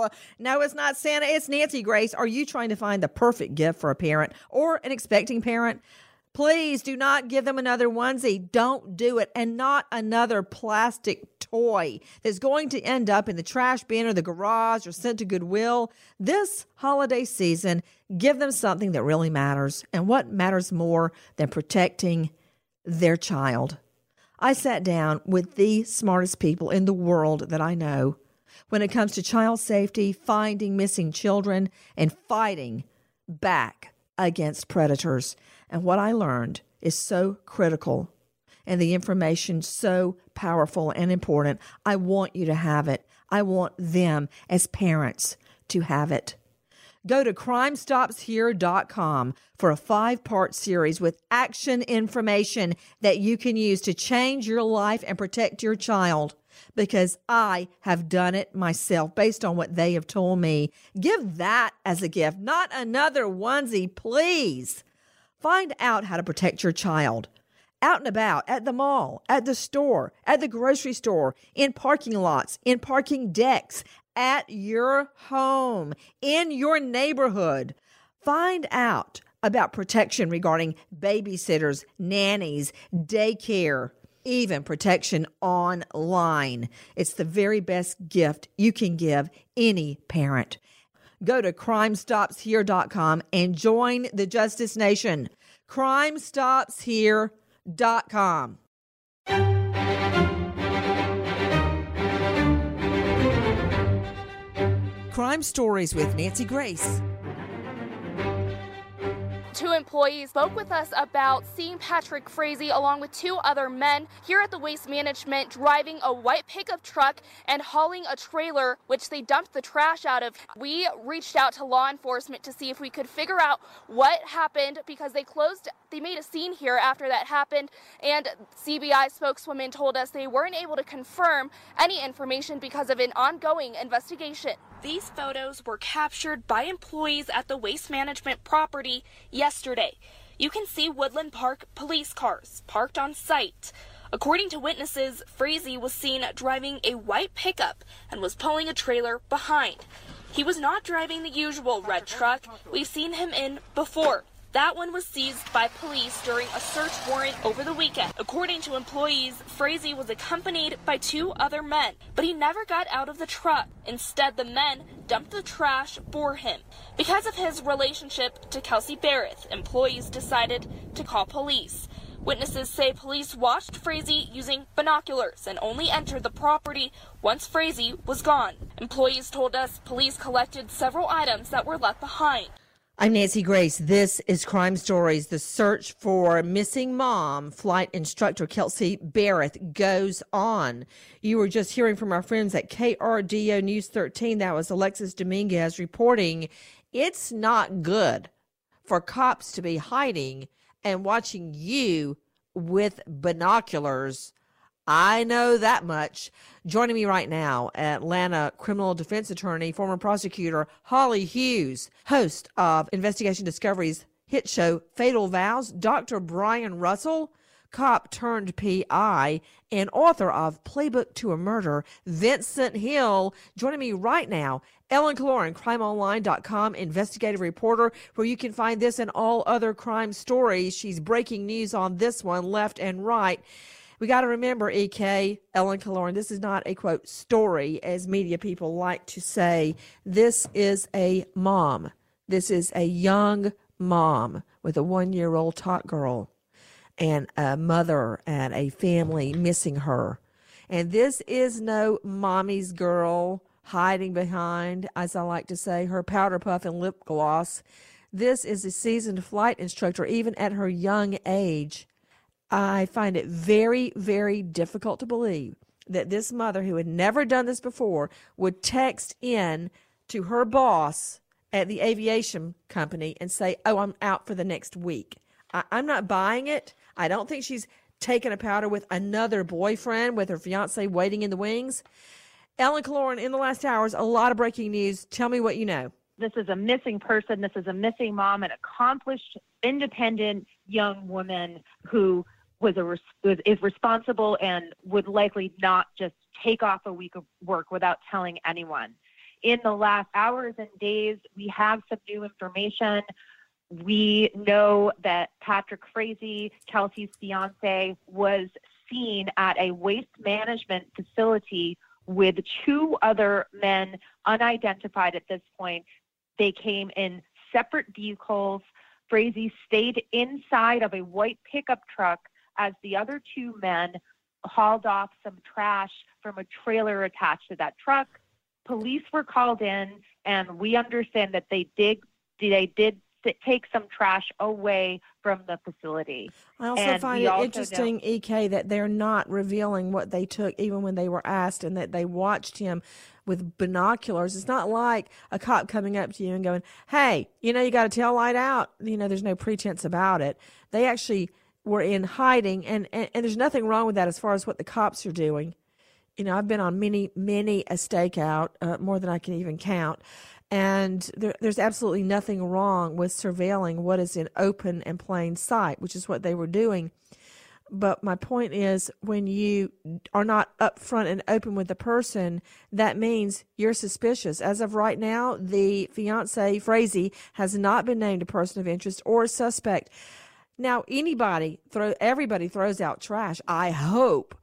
No, it's not Santa. It's Nancy Grace. Are you trying to find the perfect gift for a parent or an expecting parent? Please do not give them another onesie. Don't do it. And not another plastic toy that's going to end up in the trash bin or the garage or sent to Goodwill. This holiday season, give them something that really matters. And what matters more than protecting their child? I sat down with the smartest people in the world that I know when it comes to child safety, finding missing children, and fighting back against predators. And what I learned is so critical and the information so powerful and important. I want you to have it. I want them as parents to have it. Go to crimestopshere.com for a 5-part series with action information that you can use to change your life and protect your child, because I have done it myself based on what they have told me. Give that as a gift, not another onesie, please. Find out how to protect your child out and about, at the mall, at the store, at the grocery store, in parking lots, in parking decks, at your home, in your neighborhood. Find out about protection regarding babysitters, nannies, daycare, even protection online. It's the very best gift you can give any parent. Go to crimestopshere.com and join the Justice Nation. crimestopshere.com. Crime Stories with Nancy Grace. 2 employees spoke with us about seeing Patrick Frazee along with 2 other men here at the Waste Management driving a white pickup truck and hauling a trailer which they dumped the trash out of. We reached out to law enforcement to see if we could figure out what happened, because they made a scene here after that happened, and CBI spokeswoman told us they weren't able to confirm any information because of an ongoing investigation. These photos were captured by employees at the Waste Management property yesterday. You can see Woodland Park police cars parked on site. According to witnesses, Frazee was seen driving a white pickup and was pulling a trailer behind. He was not driving the usual red truck we've seen him in before. That one was seized by police during a search warrant over the weekend. According to employees, Frazee was accompanied by 2 other men, but he never got out of the truck. Instead, the men dumped the trash for him. Because of his relationship to Kelsey Barrett, employees decided to call police. Witnesses say police watched Frazee using binoculars and only entered the property once Frazee was gone. Employees told us police collected several items that were left behind. I'm Nancy Grace. This is Crime Stories. The search for missing mom, flight instructor Kelsey Barrett, goes on. You were just hearing from our friends at KRDO News 13. That was Alexis Dominguez reporting. It's not good for cops to be hiding and watching you with binoculars. I know that much. Joining me right now, Atlanta criminal defense attorney, former prosecutor Holly Hughes, host of Investigation Discovery's hit show Fatal Vows, Dr. Brian Russell, cop turned PI, and author of Playbook to a Murder, Vincent Hill. Joining me right now, Ellen Killoren, crimeonline.com investigative reporter, where you can find this and all other crime stories. She's breaking news on this one, left and right. We got to remember, EK, Ellen Killoren, this is not a, quote, story, as media people like to say. This is a mom. This is a young mom with a 1-year-old tot girl and a mother and a family missing her. And this is no mommy's girl hiding behind, as I like to say, her powder puff and lip gloss. This is a seasoned flight instructor, even at her young age. I find it very, very difficult to believe that this mother, who had never done this before, would text in to her boss at the aviation company and say, oh, I'm out for the next week. I'm not buying it. I don't think she's taken a powder with another boyfriend with her fiance waiting in the wings. Ellen Killoren, in the last hours, a lot of breaking news. Tell me what you know. This is a missing person. This is a missing mom, an accomplished, independent young woman who is responsible and would likely not just take off a week of work without telling anyone. in the last hours and days, we have some new information. We know that Patrick Frazee, Kelsey's fiance, was seen at a waste management facility with 2 other men, unidentified at this point. They came in separate vehicles. Frazee stayed inside of a white pickup truck as the other 2 men hauled off some trash from a trailer attached to that truck. Police were called in, and we understand that they did take some trash away from the facility. I also find it interesting, EK, that they're not revealing what they took even when they were asked, and that they watched him with binoculars. It's not like a cop coming up to you and going, hey, you got a tail light out. There's no pretense about it. They actually were in hiding, and there's nothing wrong with that as far as what the cops are doing. I've been on many a stakeout, more than I can even count. And there's absolutely nothing wrong with surveilling what is in open and plain sight, which is what they were doing. But my point is, when you are not upfront and open with the person, that means you're suspicious. As of right now, the fiancé, Frazee, has not been named a person of interest or a suspect. Now, everybody throws out trash, I hope.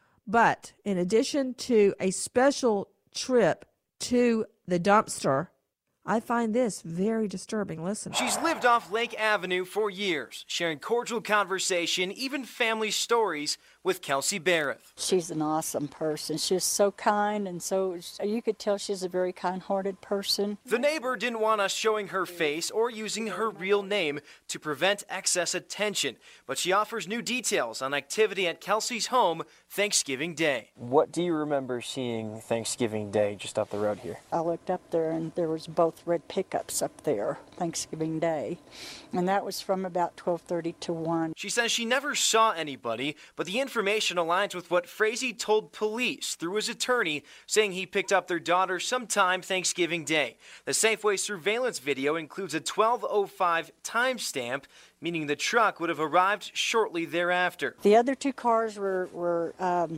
But in addition to a special trip to the dumpster, I find this very disturbing. Listen. She's lived off Lake Avenue for years, sharing cordial conversation, even family stories with Kelsey Barrett. She's an awesome person. She's so kind, and so you could tell she's a very kind-hearted person. The neighbor didn't want us showing her face or using her real name to prevent excess attention, but she offers new details on activity at Kelsey's home Thanksgiving Day. What do you remember seeing Thanksgiving Day just up the road here? I looked up there, and there was both red pickups up there Thanksgiving Day, and that was from about 12:30 to 1. She says she never saw anybody, but the information aligns with what Frazee told police through his attorney, saying he picked up their daughter sometime Thanksgiving Day. The Safeway surveillance video includes a 12:05 timestamp, meaning the truck would have arrived shortly thereafter. The other 2 cars were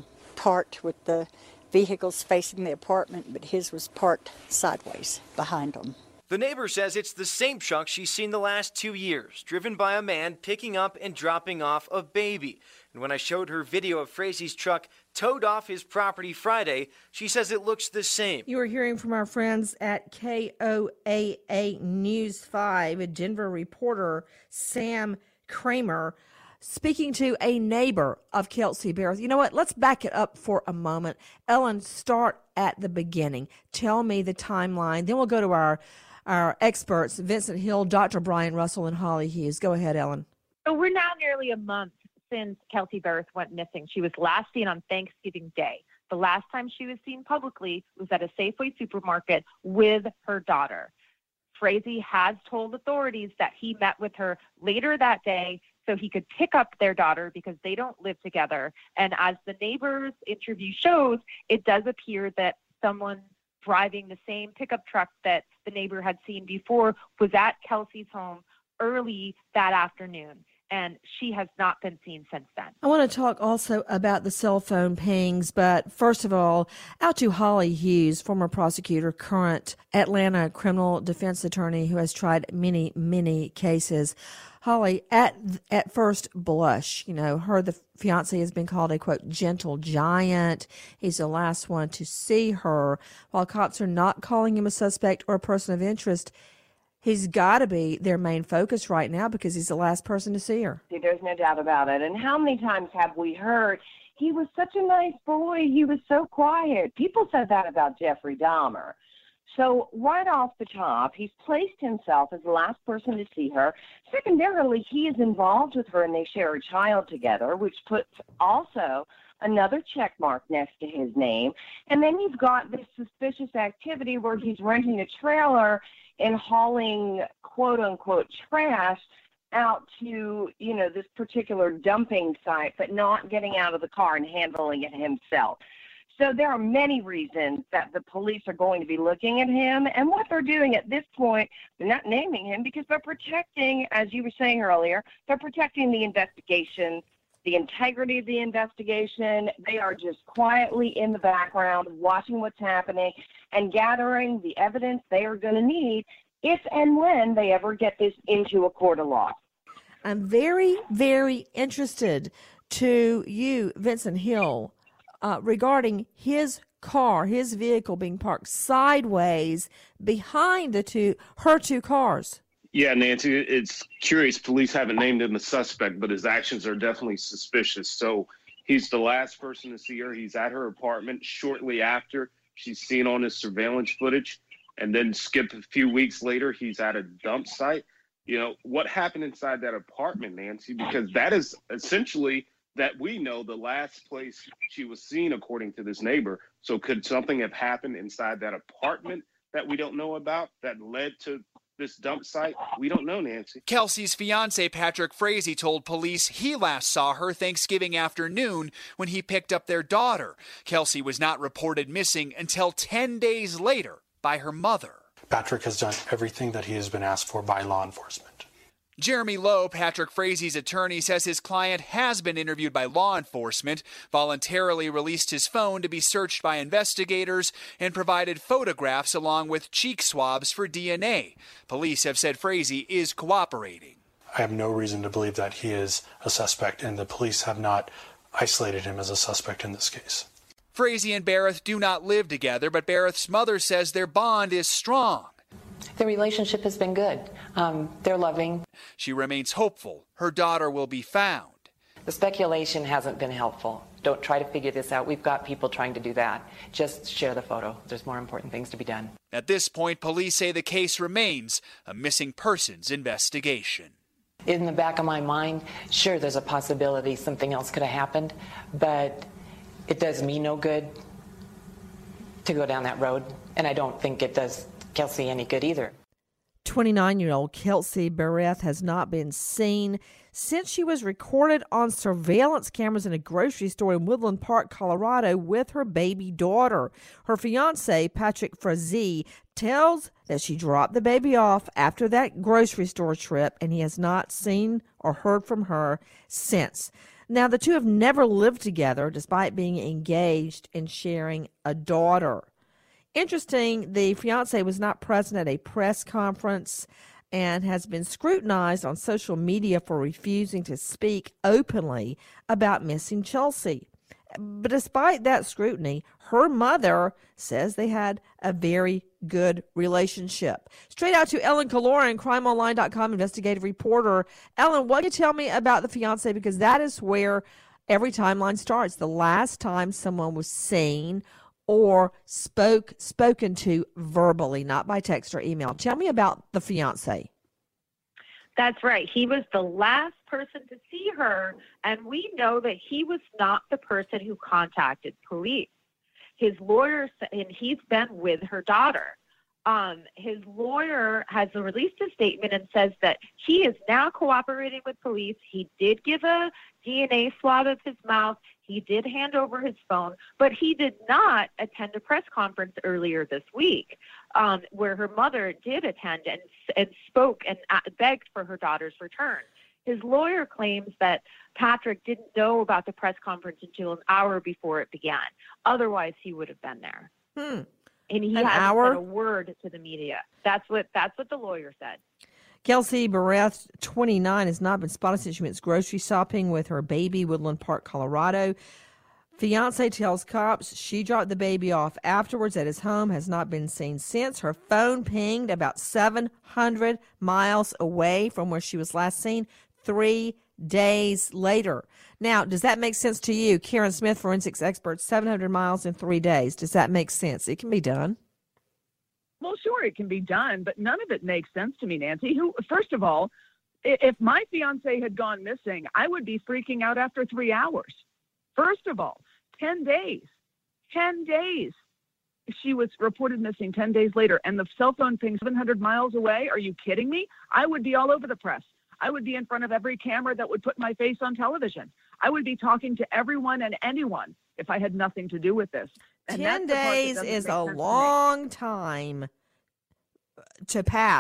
parked with the vehicles facing the apartment, but his was parked sideways behind them. The neighbor says it's the same truck she's seen the last 2 years, driven by a man picking up and dropping off a baby. And when I showed her video of Frazee's truck towed off his property Friday, she says it looks the same. You are hearing from our friends at KOAA News 5, Denver reporter Sam Kramer, speaking to a neighbor of Kelsey Barrett. You know what? Let's back it up for a moment. Ellen, start at the beginning. Tell me the timeline. Then we'll go to our experts, Vincent Hill, Dr. Brian Russell, and Holly Hughes. Go ahead, Ellen. So we're now nearly a month since Kelsey Barrett went missing. She was last seen on Thanksgiving Day. The last time she was seen publicly was at a Safeway supermarket with her daughter. Frazee has told authorities that he met with her later that day so he could pick up their daughter because they don't live together. And as the neighbor's interview shows, it does appear that someone driving the same pickup truck that the neighbor had seen before was at Kelsey's home early that afternoon. And she has not been seen since then. I want to talk also about the cell phone pings, but first of all, out to Holly Hughes, former prosecutor, current Atlanta criminal defense attorney who has tried many cases. Holly, at first blush, the fiancé has been called a, quote, gentle giant. He's the last one to see her. While cops are not calling him a suspect or a person of interest, he's got to be their main focus right now because he's the last person to see her. There's no doubt about it. And how many times have we heard, he was such a nice boy, he was so quiet. People said that about Jeffrey Dahmer. So right off the top, he's placed himself as the last person to see her. Secondarily, he is involved with her and they share a child together, which puts also another check mark next to his name. And then you've got this suspicious activity where he's renting a trailer and hauling quote-unquote trash out to, this particular dumping site, but not getting out of the car and handling it himself. So there are many reasons that the police are going to be looking at him. And what they're doing at this point, they're not naming him because they're protecting, as you were saying earlier, they're protecting the investigation the integrity of the investigation. They are just quietly in the background watching what's happening and gathering the evidence they are going to need if and when they ever get this into a court of law. I'm very, very interested to you, Vincent Hill, regarding his car, his vehicle being parked sideways behind her two cars. Yeah, Nancy, it's curious. Police haven't named him a suspect, but his actions are definitely suspicious. So he's the last person to see her. He's at her apartment shortly after she's seen on his surveillance footage. And then skip a few weeks later, he's at a dump site. You know, what happened inside that apartment, Nancy? Because that is essentially that we know the last place she was seen, according to this neighbor. So could something have happened inside that apartment that we don't know about that led to this dump site? We don't know, Nancy. Kelsey's fiance, Patrick Frazee, told police he last saw her Thanksgiving afternoon when he picked up their daughter. Kelsey was not reported missing until 10 days later by her mother. Patrick has done everything that he has been asked for by law enforcement. Jeremy Lowe, Patrick Frazee's attorney, says his client has been interviewed by law enforcement, voluntarily released his phone to be searched by investigators, and provided photographs along with cheek swabs for DNA. Police have said Frazee is cooperating. I have no reason to believe that he is a suspect, and the police have not isolated him as a suspect in this case. Frazee and Barrett do not live together, but Barrett's mother says their bond is strong. The relationship has been good. They're loving. She remains hopeful her daughter will be found. The speculation hasn't been helpful. Don't try to figure this out. We've got people trying to do that. Just share the photo. There's more important things to be done. At this point, police say the case remains a missing persons investigation. In the back of my mind, sure, there's a possibility something else could have happened, but it does me no good to go down that road, and I don't think it does Kelsey any good either. 29-year-old Kelsey Barrett has not been seen since she was recorded on surveillance cameras in a grocery store in Woodland Park, Colorado, with her baby daughter. Her fiance, Patrick Frazee, tells that she dropped the baby off after that grocery store trip, and he has not seen or heard from her since. Now, the two have never lived together, despite being engaged and sharing a daughter. Interesting, the fiance was not present at a press conference and has been scrutinized on social media for refusing to speak openly about missing Chelsea. But despite that scrutiny, her mother says they had a very good relationship. Straight out to Ellen Kaloran, crimeonline.com investigative reporter. Ellen, what can you tell me about the fiance? Because that is where every timeline starts. The last time someone was seen or spoken to verbally, not by text or email. Tell me about the fiance. That's right. He was the last person to see her, and we know that he was not the person who contacted police. His lawyer, and he's been with her daughter. His lawyer has released a statement and says that he is now cooperating with police. He did give a DNA swab of his mouth. He did hand over his phone, but he did not attend a press conference earlier this week where her mother did attend and spoke and begged for her daughter's return. His lawyer claims that Patrick didn't know about the press conference until an hour before it began. Otherwise, he would have been there. And he hasn't said a word to the media. That's what the lawyer said. Kelsey Barrett, 29, has not been spotted since she went grocery shopping with her baby, Woodland Park, Colorado. Fiance tells cops she dropped the baby off afterwards at his home, has not been seen since. Her phone pinged about 700 miles away from where she was last seen 3 days later. Now, does that make sense to you? Karen Smith, forensics expert, 700 miles in 3 days. Does that make sense? It can be done. Well, sure, it can be done, but none of it makes sense to me, Nancy. First of all, if my fiance had gone missing, I would be freaking out after 3 hours. First of all, 10 days. 10 days. She was reported missing 10 days later, and the cell phone pinged 700 miles away. Are you kidding me? I would be all over the press. I would be in front of every camera that would put my face on television. I would be talking to everyone and anyone if I had nothing to do with this. And 10 days is a long time to pass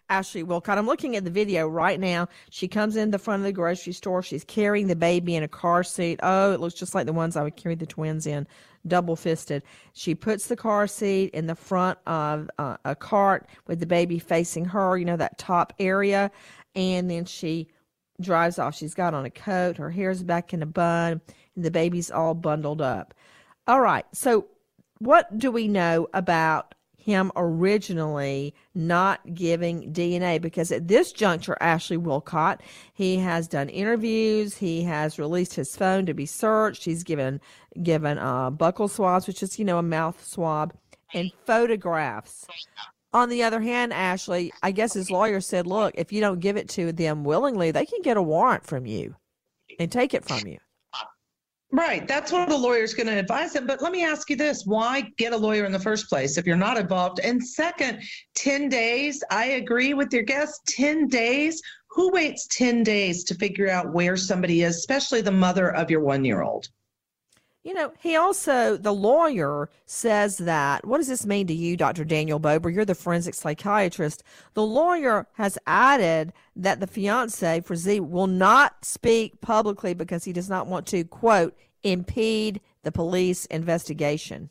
Ashley Wilcott. I'm looking at the video right now. She comes in the front of the grocery store. She's carrying the baby in a car seat. Oh, it looks just like the ones I would carry the twins in, double-fisted. She puts the car seat in the front of a cart with the baby facing her, that top area, and then she drives off. She's got on a coat. Her hair's back in a bun, and the baby's all bundled up. All right, so what do we know about him originally not giving DNA? Because at this juncture, Ashley Wilcott, he has done interviews. He has released his phone to be searched. He's given buccal swabs, which is, a mouth swab, and photographs. On the other hand, Ashley, I guess his lawyer said, look, if you don't give it to them willingly, they can get a warrant from you and take it from you. Right. That's what the lawyer's going to advise him. But let me ask you this. Why get a lawyer in the first place if you're not involved? And second, 10 days. I agree with your guest. 10 days. Who waits 10 days to figure out where somebody is, especially the mother of your 1-year-old? He also, the lawyer says that, what does this mean to you, Dr. Daniel Bober? You're the forensic psychiatrist. The lawyer has added that the fiance, Frazee, will not speak publicly because he does not want to, quote, impede the police investigation.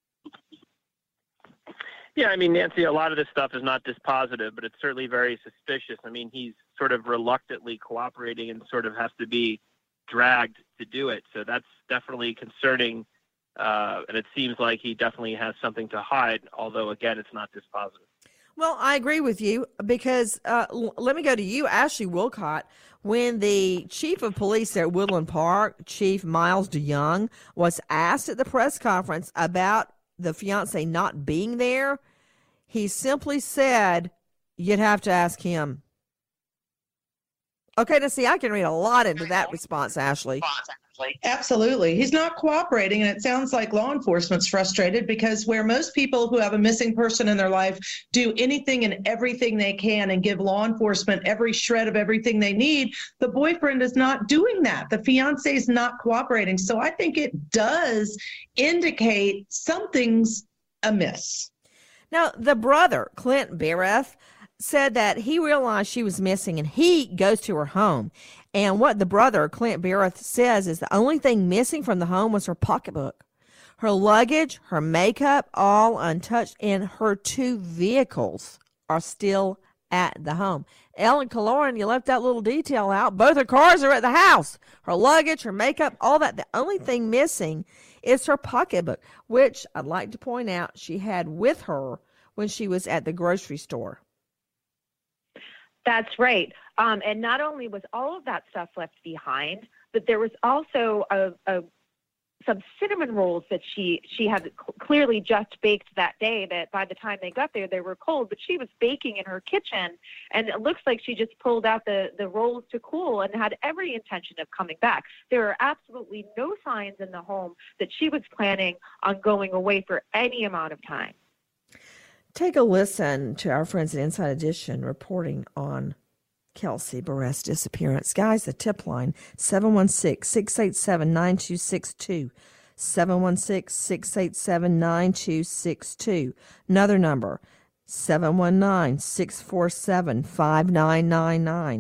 Yeah, Nancy, a lot of this stuff is not dispositive, but it's certainly very suspicious. He's sort of reluctantly cooperating and sort of has to be dragged to do it. So that's definitely concerning. And it seems like he definitely has something to hide, although, again, it's not dispositive. Well, I agree with you because let me go to you, Ashley Wilcott. When the chief of police there at Woodland Park, Chief Miles DeYoung, was asked at the press conference about the fiance not being there, he simply said, you'd have to ask him. Okay, now see, I can read a lot into that response, Ashley. Absolutely. He's not cooperating, and it sounds like law enforcement's frustrated because where most people who have a missing person in their life do anything and everything they can and give law enforcement every shred of everything they need, the boyfriend is not doing that. The fiance is not cooperating. So I think it does indicate something's amiss. Now, the brother, Clint Barrett, said that he realized she was missing and he goes to her home. And what the brother, Clint Barrett, says is the only thing missing from the home was her pocketbook. Her luggage, her makeup, all untouched, and her 2 vehicles are still at the home. Ellen Kaloran, you left that little detail out. Both her cars are at the house. Her luggage, her makeup, all that. The only thing missing is her pocketbook, which I'd like to point out she had with her when she was at the grocery store. That's right. And not only was all of that stuff left behind, but there was also some cinnamon rolls that she had clearly just baked that day that by the time they got there, they were cold. But she was baking in her kitchen, and it looks like she just pulled out the rolls to cool and had every intention of coming back. There are absolutely no signs in the home that she was planning on going away for any amount of time. Take a listen to our friends at Inside Edition reporting on Kelsey Barrett's disappearance. Guys, the tip line, 716-687-9262. 716-687-9262. Another number, 719-647-5999.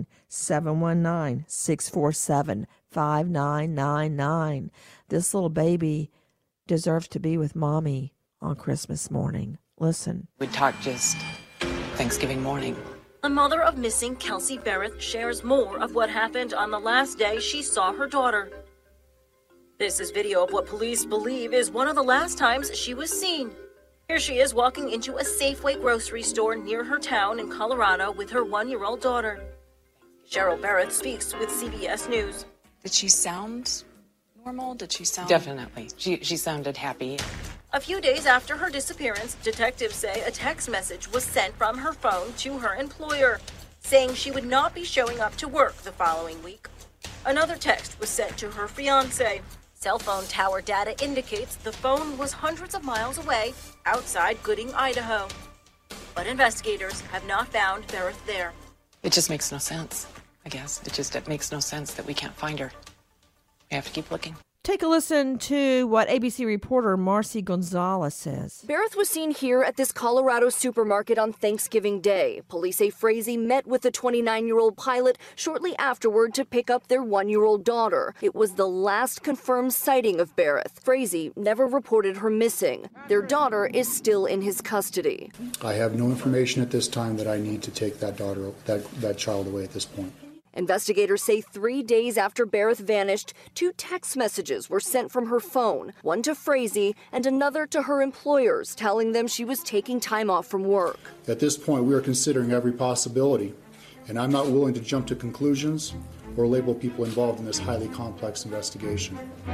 719-647-5999. This little baby deserves to be with mommy on Christmas morning. Listen. We talked just Thanksgiving morning. The mother of missing Kelsey Barrett shares more of what happened on the last day she saw her daughter. This is video of what police believe is one of the last times she was seen. Here she is walking into a Safeway grocery store near her town in Colorado with her 1-year-old daughter. Cheryl Barrett speaks with CBS News. Did she sound normal? Did she sound... Definitely. She sounded happy. A few days after her disappearance, detectives say a text message was sent from her phone to her employer, saying she would not be showing up to work the following week. Another text was sent to her fiancé. Cell phone tower data indicates the phone was hundreds of miles away outside Gooding, Idaho. But investigators have not found Barrett there. It just makes no sense, I guess. It makes no sense that we can't find her. We have to keep looking. Take a listen to what ABC reporter Marcy Gonzalez says. Bereth was seen here at this Colorado supermarket on Thanksgiving Day. Police say Frazee met with the 29-year-old pilot shortly afterward to pick up their 1-year-old daughter. It was the last confirmed sighting of Bereth. Frazee never reported her missing. Their daughter is still in his custody. I have no information at this time that I need to take that child away at this point. Investigators say 3 days after Bereth vanished, 2 text messages were sent from her phone, one to Frazee and another to her employers, telling them she was taking time off from work. At this point, we are considering every possibility, and I'm not willing to jump to conclusions or label people involved in this highly complex investigation.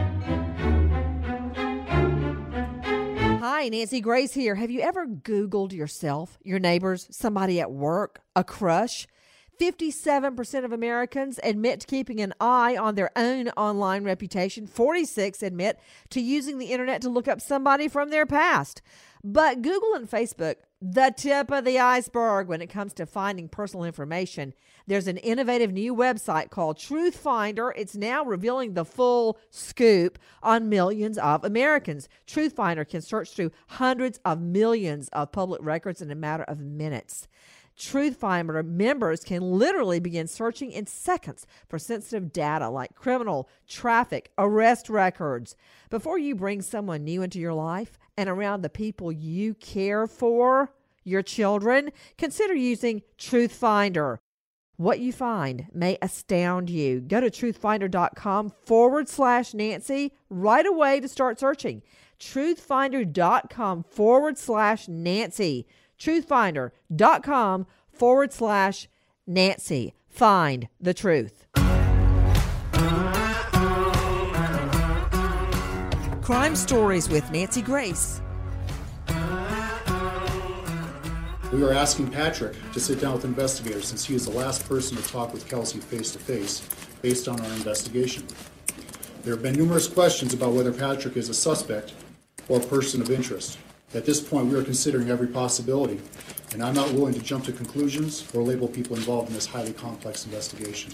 Hi, Nancy Grace here. Have you ever Googled yourself, your neighbors, somebody at work, a crush? 57% of Americans admit to keeping an eye on their own online reputation. 46% admit to using the internet to look up somebody from their past. But Google and Facebook, the tip of the iceberg when it comes to finding personal information. There's an innovative new website called Truth Finder. It's now revealing the full scoop on millions of Americans. Truth Finder can search through hundreds of millions of public records in a matter of minutes. Truth Finder members can literally begin searching in seconds for sensitive data like criminal, traffic, arrest records. Before you bring someone new into your life and around the people you care for, your children, consider using Truth Finder. What you find may astound you. Go to truthfinder.com/Nancy right away to start searching. Truthfinder.com/Nancy. Truthfinder.com/Nancy. Find the truth. Crime Stories with Nancy Grace. We are asking Patrick to sit down with investigators since he is the last person to talk with Kelsey face-to-face based on our investigation. There have been numerous questions about whether Patrick is a suspect or a person of interest. At this point, we are considering every possibility, and I'm not willing to jump to conclusions or label people involved in this highly complex investigation.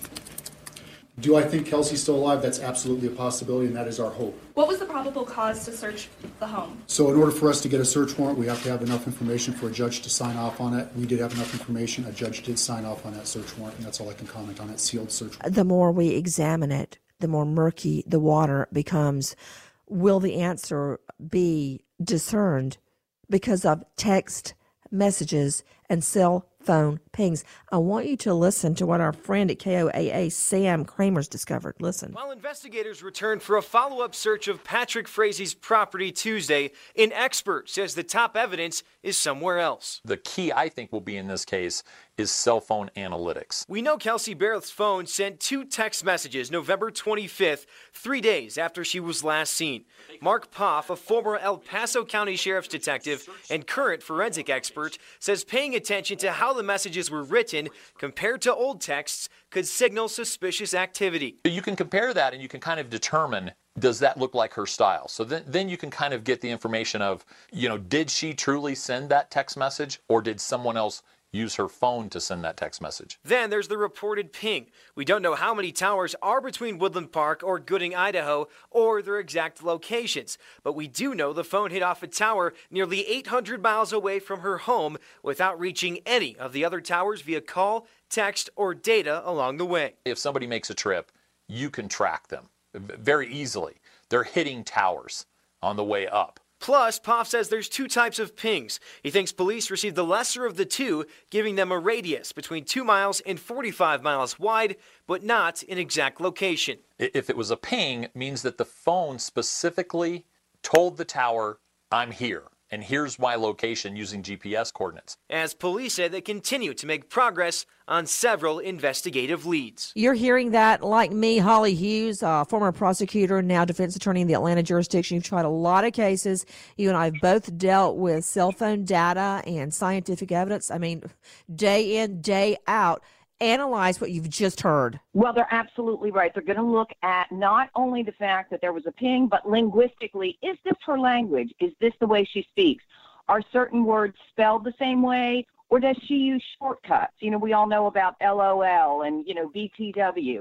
Do I think Kelsey's still alive? That's absolutely a possibility, and that is our hope. What was the probable cause to search the home? So in order for us to get a search warrant, we have to have enough information for a judge to sign off on it. We did have enough information. A judge did sign off on that search warrant, and that's all I can comment on it. Sealed search warrant. The more we examine it, the more murky the water becomes. Will the answer be discerned because of text messages and cell phone pings? I want you to listen to what our friend at KOAA, Sam Kramer's discovered. Listen. While investigators returned for a follow-up search of Patrick Frazee's property Tuesday, an expert says the top evidence is somewhere else. The key, I think, will be in this case is cell phone analytics. We know Kelsey Bereth's phone sent 2 text messages November 25th, 3 days after she was last seen. Mark Poff, a former El Paso County Sheriff's detective and current forensic expert, says paying attention to how the messages were written compared to old texts could signal suspicious activity. You can compare that and you can kind of determine, does that look like her style? So then you can kind of get the information of, did she truly send that text message or did someone else use her phone to send that text message? Then there's the reported ping. We don't know how many towers are between Woodland Park or Gooding, Idaho, or their exact locations. But we do know the phone hit off a tower nearly 800 miles away from her home without reaching any of the other towers via call, text, or data along the way. If somebody makes a trip, you can track them very easily. They're hitting towers on the way up. Plus, Poff says there's 2 types of pings. He thinks police received the lesser of the 2, giving them a radius between 2 miles and 45 miles wide, but not an exact location. If it was a ping, it means that the phone specifically told the tower, I'm here, and here's my location using GPS coordinates. As police say they continue to make progress on several investigative leads. You're hearing that like me, Holly Hughes, former prosecutor, now defense attorney in the Atlanta jurisdiction. You've tried a lot of cases. You and I have both dealt with cell phone data and scientific evidence. I mean, day in, day out. Analyze what you've just heard. Well, they're absolutely right. They're going to look at not only the fact that there was a ping, but linguistically, is this her language? Is this the way she speaks? Are certain words spelled the same way, or does she use shortcuts? We all know about LOL and, BTW.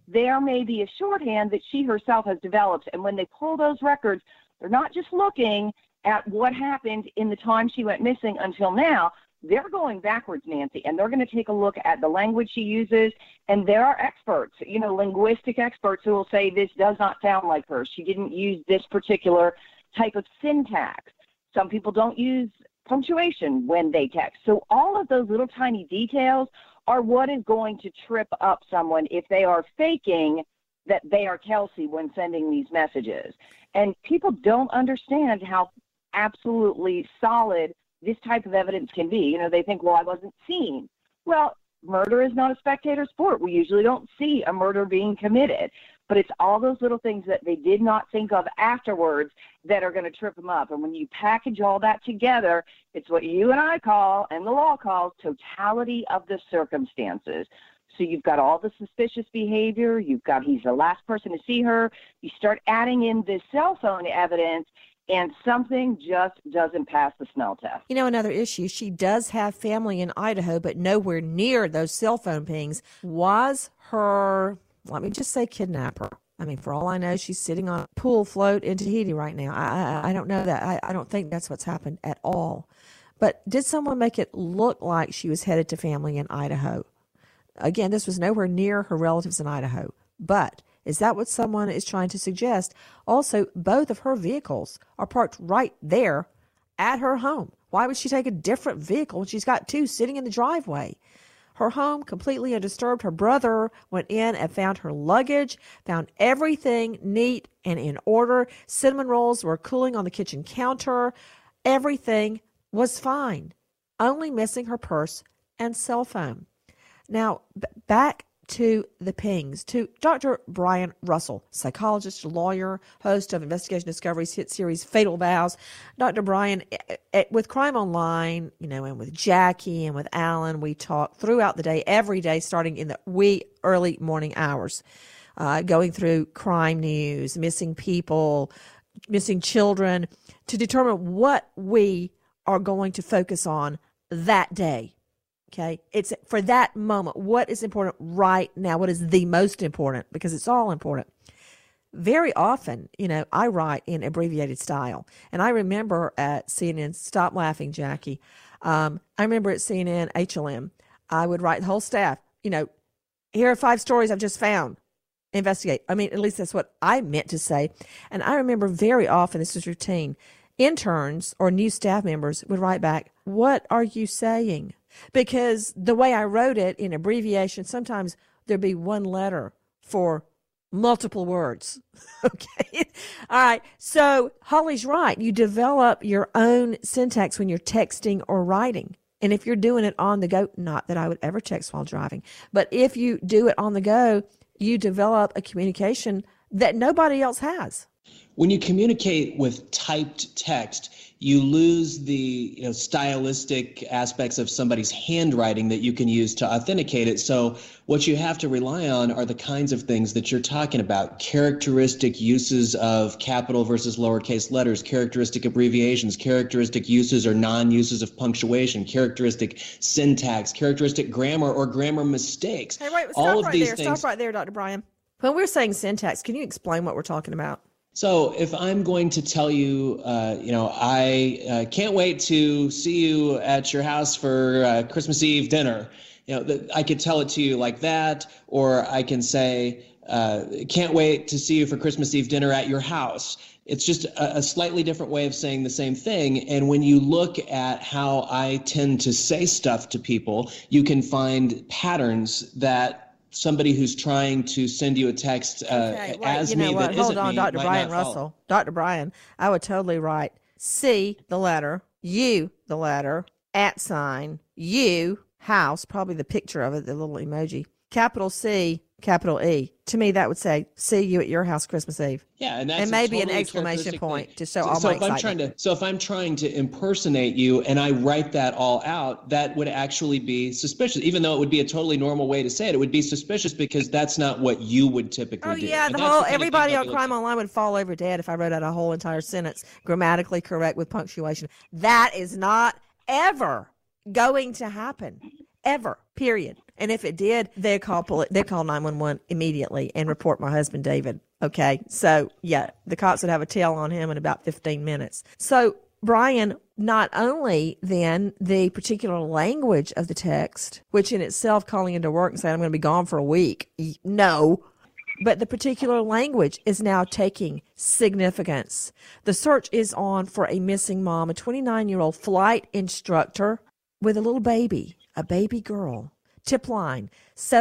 there may be a shorthand that she herself has developed. And when they pull those records, they're not just looking at what happened in the time she went missing until now. They're going backwards, Nancy, and they're going to take a look at the language she uses. And there are experts, linguistic experts who will say this does not sound like her. She didn't use this particular type of syntax. Some people don't use punctuation when they text. So all of those little tiny details are what is going to trip up someone if they are faking that they are Kelsey when sending these messages. And people don't understand how absolutely solid this type of evidence can be. They think, well, I wasn't seen. Well, murder is not a spectator sport. We usually don't see a murder being committed. But it's all those little things that they did not think of afterwards that are going to trip them up. And when you package all that together, it's what you and I call, and the law calls, totality of the circumstances. So you've got all the suspicious behavior. You've got he's the last person to see her. You start adding in this cell phone evidence, and something just doesn't pass the smell test. Another issue, she does have family in Idaho, but nowhere near those cell phone pings. Was her, let me just say, kidnapper? I mean, for all I know, she's sitting on a pool float in Tahiti right now. I don't know that. I don't think that's what's happened at all. But did someone make it look like she was headed to family in Idaho? Again, this was nowhere near her relatives in Idaho. But is that what someone is trying to suggest? Also, both of her vehicles are parked right there at her home. Why would she take a different vehicle when she's got two sitting in the driveway? Her home completely undisturbed. Her brother went in and found her luggage, found everything neat and in order. Cinnamon rolls were cooling on the kitchen counter. Everything was fine, only missing her purse and cell phone. Now, back to the pings, to Dr. Brian Russell, psychologist, lawyer, host of Investigation Discovery's hit series Fatal Vows. Dr. Brian, with Crime Online, and with Jackie and with Alan, we talk throughout the day, every day, starting in the wee early morning hours, going through crime news, missing people, missing children, to determine what we are going to focus on that day. Okay, it's for that moment. What is important right now? What is the most important? Because it's all important. Very often, I write in abbreviated style. And I remember at CNN, stop laughing, Jackie. I remember at CNN, HLM, I would write the whole staff, here are 5 stories I've just found. Investigate. I mean, at least that's what I meant to say. And I remember very often, this was routine, interns or new staff members would write back, what are you saying? Because the way I wrote it in abbreviation, sometimes there'd be one letter for multiple words. Okay. All right. So Holly's right. You develop your own syntax when you're texting or writing. And if you're doing it on the go, not that I would ever text while driving, but if you do it on the go, you develop a communication that nobody else has. When you communicate with typed text, you lose the stylistic aspects of somebody's handwriting that you can use to authenticate it. So what you have to rely on are the kinds of things that you're talking about: characteristic uses of capital versus lowercase letters, characteristic abbreviations, characteristic uses or non-uses of punctuation, characteristic syntax, characteristic grammar or grammar mistakes. Hey, wait, stop right there, Dr. Brian. When we're saying syntax, can you explain what we're talking about? So if I'm going to tell you, I can't wait to see you at your house for Christmas Eve dinner, I could tell it to you like that, or I can say, can't wait to see you for Christmas Eve dinner at your house. It's just a slightly different way of saying the same thing. And when you look at how I tend to say stuff to people, you can find patterns that somebody who's trying to send you a text as me that isn't me. Hold on, Dr. Brian Russell. Dr. Brian, I would totally write C, the letter, U, the letter, @ U, house, probably the picture of it, the little emoji, capital C, capital E. To me, that would say, see you at your house Christmas Eve. Yeah, and that's maybe totally an exclamation point to show so all my excitement. So if I'm trying to impersonate you and I write that all out, that would actually be suspicious. Even though it would be a totally normal way to say it, it would be suspicious because that's not what you would typically do. Oh yeah, everybody on Crime Online would fall over dead if I wrote out a whole entire sentence grammatically correct with punctuation. That is not ever going to happen. Ever. Period. And if it did, they'd call 911 immediately and report my husband, David. Okay. So, yeah, the cops would have a tail on him in about 15 minutes. So, Brian, not only then the particular language of the text, which in itself calling into work and saying, I'm going to be gone for a week. No. But the particular language is now taking significance. The search is on for a missing mom, a 29-year-old flight instructor with a little baby, a baby girl. Tip line,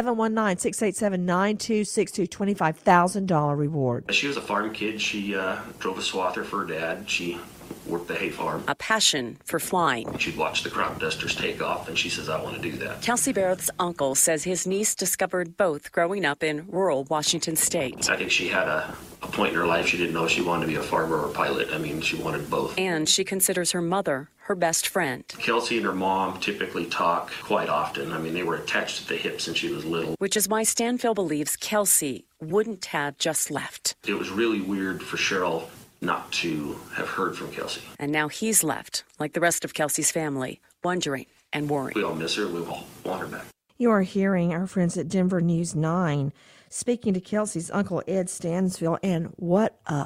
719-687-9262, $25,000 reward. She was a farm kid. She drove a swather for her dad. She worked the hay farm. A passion for flying. She'd watch the crop dusters take off, and she says, I want to do that. Kelsey Barrett's uncle says his niece discovered both growing up in rural Washington state. I think she had a point in her life she didn't know she wanted to be a farmer or a pilot. I mean, she wanted both. And she considers her mother her best friend. Kelsey and her mom typically talk quite often. I mean, they were attached at the hip since she was little. Which is why Stanfield believes Kelsey wouldn't have just left. It was really weird for Cheryl not to have heard from Kelsey. And now he's left, like the rest of Kelsey's family, wondering and worrying. We all miss her. We all want her back. You are hearing our friends at Denver News 9 speaking to Kelsey's uncle, Ed Stansfield, and what a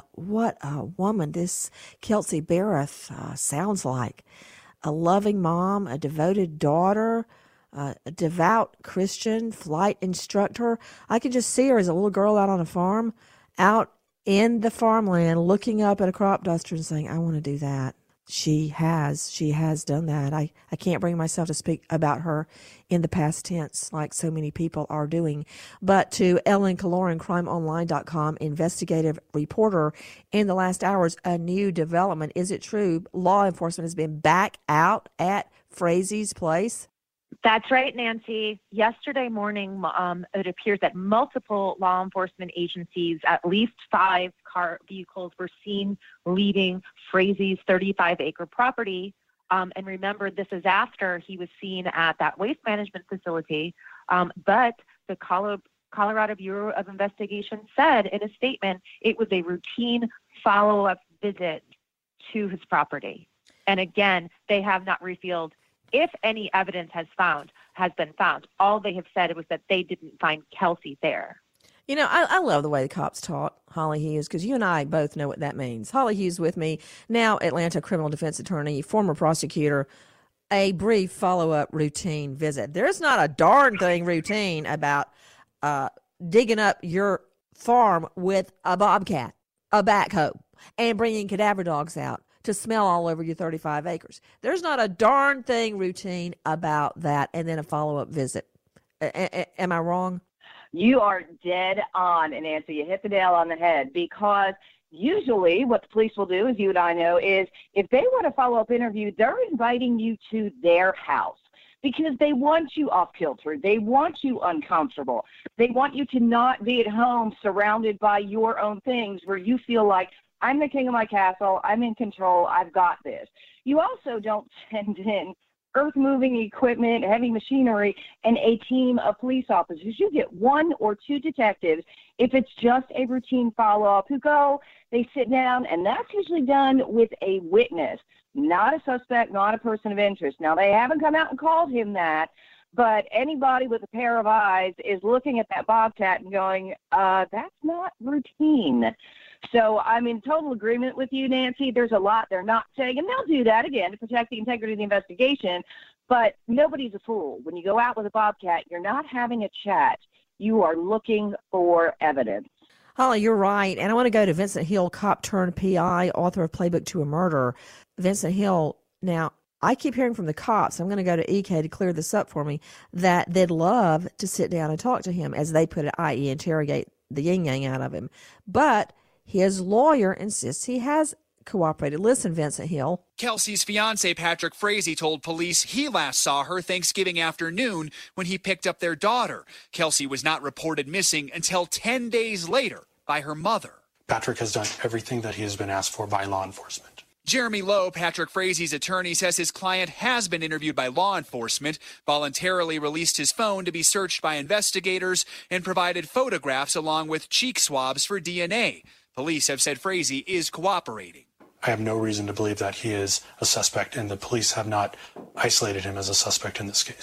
woman this Kelsey Barrett sounds like. A loving mom, a devoted daughter, a devout Christian flight instructor. I can just see her as a little girl out on a farm, out in the farmland, looking up at a crop duster and saying, I want to do that. She has done that. I can't bring myself to speak about her in the past tense like so many people are doing. But to Ellen Kaloran, crimeonline.com, investigative reporter, in the last hours, a new development. Is it true law enforcement has been back out at Frazie's place? That's right, Nancy. Yesterday morning, it appears that multiple law enforcement agencies, at least 5 car vehicles, were seen leaving Frazie's 35-acre property. And remember, this is after he was seen at that waste management facility. But the Colorado Bureau of Investigation said in a statement it was a routine follow-up visit to his property. And again, they have not revealed if any evidence has been found. All they have said was that they didn't find Kelsey there. You know, I love the way the cops talk, Holly Hughes, because you and I both know what that means. Holly Hughes with me, now Atlanta criminal defense attorney, former prosecutor. A brief follow-up routine visit. There's not a darn thing routine about digging up your farm with a bobcat, a backhoe, and bringing cadaver dogs out to smell all over your 35 acres. There's not a darn thing routine about that, and then a follow-up visit. Am I wrong? You are dead on, Nancy. You hit the nail on the head, because usually what the police will do, as you and I know, is if they want a follow-up interview, they're inviting you to their house because they want you off-kilter. They want you uncomfortable. They want you to not be at home surrounded by your own things where you feel like, I'm the king of my castle. I'm in control. I've got this. You also don't send in earth-moving equipment, heavy machinery, and a team of police officers. You get 1 or 2 detectives. If it's just a routine follow-up who go, they sit down, and that's usually done with a witness, not a suspect, not a person of interest. Now, they haven't come out and called him that, but anybody with a pair of eyes is looking at that bobcat and going, that's not routine. So I'm in total agreement with you, Nancy. There's a lot they're not saying, and they'll do that, again, to protect the integrity of the investigation. But nobody's a fool. When you go out with a bobcat, you're not having a chat. You are looking for evidence. Holly, you're right. And I want to go to Vincent Hill, cop turned PI, author of Playbook to a Murder. Vincent Hill, now, I keep hearing from the cops, I'm going to go to EK to clear this up for me, that they'd love to sit down and talk to him, as they put it, i.e. interrogate the yin-yang out of him. But his lawyer insists he has cooperated. Listen, Vincent Hill. Kelsey's fiance, Patrick Frazee, told police he last saw her Thanksgiving afternoon when he picked up their daughter. Kelsey was not reported missing until 10 days later by her mother. Patrick has done everything that he has been asked for by law enforcement. Jeremy Lowe, Patrick Frazee's attorney, says his client has been interviewed by law enforcement, voluntarily released his phone to be searched by investigators, and provided photographs along with cheek swabs for DNA. Police have said Frazee is cooperating. I have no reason to believe that he is a suspect, and the police have not isolated him as a suspect in this case.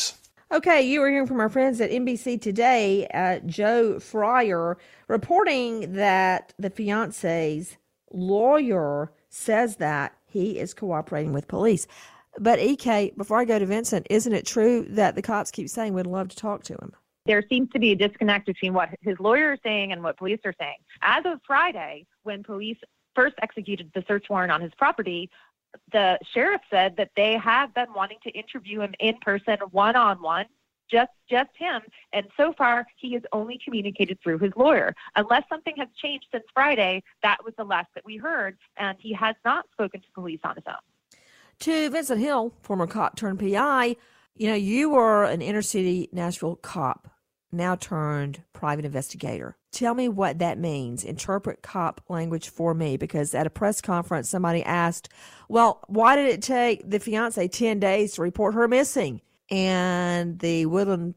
Okay, you were hearing from our friends at NBC Today, Joe Fryer, reporting that the fiance's lawyer says that he is cooperating with police. But EK, before I go to Vincent, isn't it true that the cops keep saying we'd love to talk to him? There seems to be a disconnect between what his lawyer is saying and what police are saying. As of Friday, when police first executed the search warrant on his property, the sheriff said that they have been wanting to interview him in person, one-on-one, just him. And so far, he has only communicated through his lawyer. Unless something has changed since Friday, that was the last that we heard, and he has not spoken to police on his own. To Vincent Hill, former cop turned PI, you were an inner city Nashville cop, now turned private investigator. Tell me what that means. Interpret cop language for me, because at a press conference, somebody asked, well, why did it take the fiance 10 days to report her missing? And the Woodland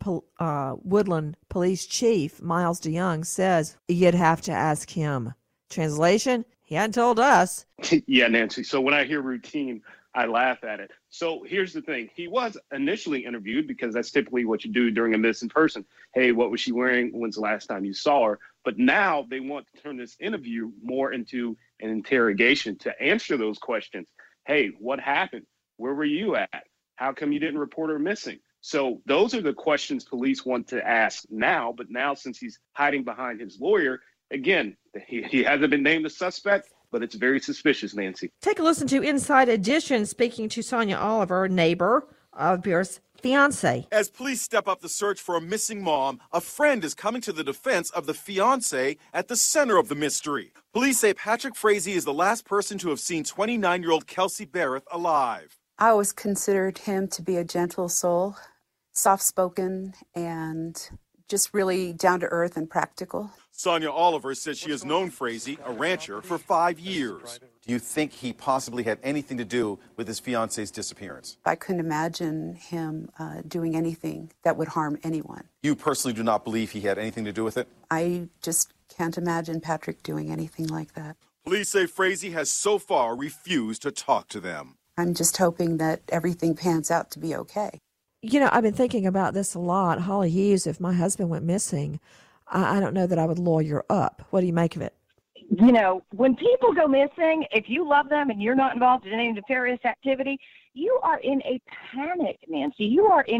Police Chief, Miles DeYoung, says, you'd have to ask him. Translation, he hadn't told us. Yeah, Nancy. So when I hear routine, I laugh at it. So here's the thing. He was initially interviewed because that's typically what you do during a missing person. Hey, what was she wearing? When's the last time you saw her? But now they want to turn this interview more into an interrogation to answer those questions. Hey, what happened? Where were you at? How come you didn't report her missing? So those are the questions police want to ask now. But now, since he's hiding behind his lawyer, again, he hasn't been named a suspect, but it's very suspicious, Nancy. Take a listen to Inside Edition speaking to Sonia Oliver, neighbor of Bear's fiance. As police step up the search for a missing mom, a friend is coming to the defense of the fiance at the center of the mystery. Police say Patrick Frazee is the last person to have seen 29-year-old Kelsey Barrett alive. I always considered him to be a gentle soul, soft-spoken, and just really down-to-earth and practical. Sonia Oliver says she has known Frazee, a rancher, for 5 years. Do you think he possibly had anything to do with his fiance's disappearance? I couldn't imagine him doing anything that would harm anyone. You personally do not believe he had anything to do with it? I just can't imagine Patrick doing anything like that. Police say Frazee has so far refused to talk to them. I'm just hoping that everything pans out to be okay. I've been thinking about this a lot. Holly Hughes, if my husband went missing, I don't know that I would lawyer up. What do you make of it? When people go missing, if you love them and you're not involved in any nefarious activity, you are in a panic, Nancy.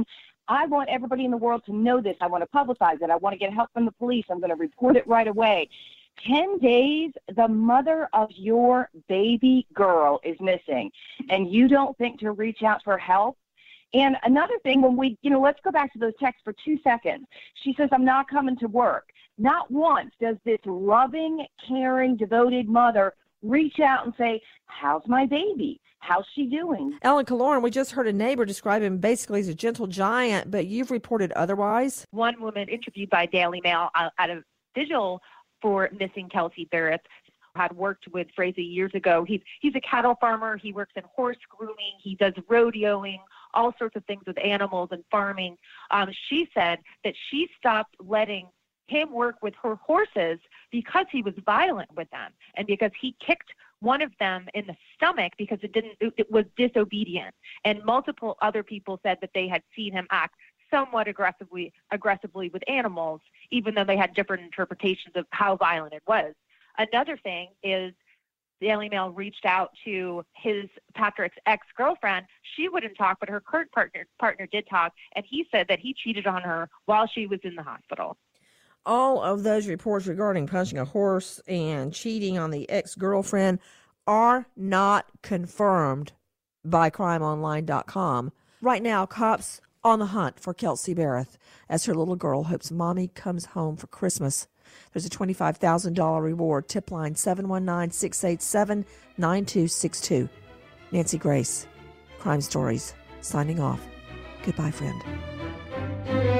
I want everybody in the world to know this. I want to publicize it. I want to get help from the police. I'm going to report it right away. 10 days, the mother of your baby girl is missing, and you don't think to reach out for help? And another thing, when let's go back to those texts for 2 seconds. She says, I'm not coming to work. Not once does this loving, caring, devoted mother reach out and say, how's my baby? How's she doing? Ellen Kaloran, we just heard a neighbor describe him basically as a gentle giant, but you've reported otherwise. One woman interviewed by Daily Mail at a vigil for missing Kelsey Barrett had worked with Frazee years ago. He's a cattle farmer. He works in horse grooming. He does rodeoing, all sorts of things with animals and farming. She said that she stopped letting him work with her horses because he was violent with them and because he kicked one of them in the stomach because it was disobedient. And multiple other people said that they had seen him act somewhat aggressively with animals, even though they had different interpretations of how violent it was. Another thing is Daily Mail reached out to Patrick's ex-girlfriend. She wouldn't talk, but her current partner did talk, and he said that he cheated on her while she was in the hospital. All of those reports regarding punching a horse and cheating on the ex-girlfriend are not confirmed by crimeonline.com. Right now, cops on the hunt for Kelsey Barrett as her little girl hopes mommy comes home for Christmas. There's a $25,000 reward. Tip line 719-687-9262. Nancy Grace, Crime Stories, signing off. Goodbye, friend.